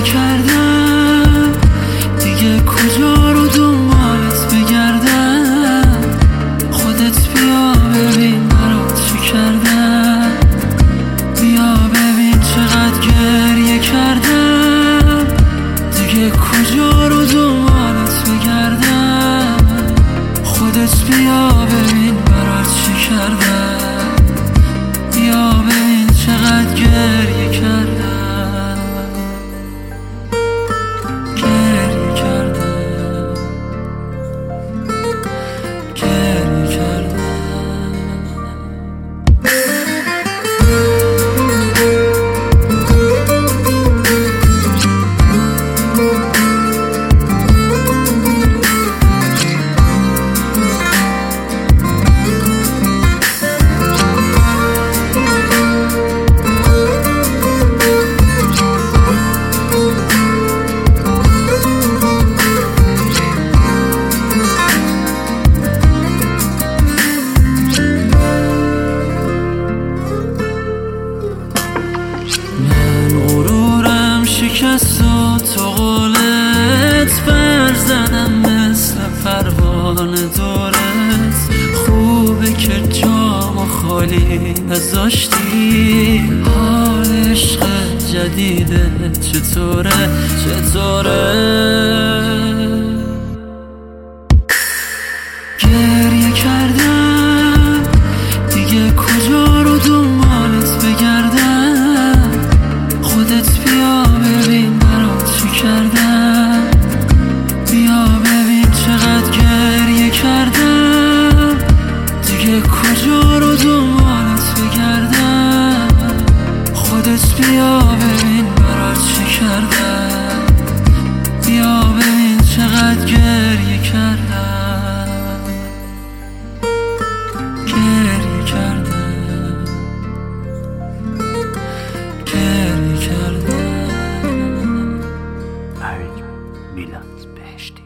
کردم دیگه کجا رو دنبالت بگردم. خودت بیا ببین برات چی کردم. بیا ببین چقدر گریه کردم دیگه کجا رو دنبالت بگردم. خودت بیا ببین برات چی کردم. بیا ببین چقدر گریه کردم. گریه کردم. گریه کردم. شکست و تو قولت برزنم مثل پروانه دورت. خوبه که جامو خالی نذاشتی. حال عشق جدیده چطوره گریه کردم دیگه کجا رو دنبالت بگردم. خودت بیا ببین برات چی کردم. بیا ببین چقدر گریه کردم دیگه کجا رو دنبالت بگردم. خودت بیا ببین برات چی کردم. بیا ببین چقدر گریه کردم. گریه کردم. گریه کردم. میلاد بهشتی.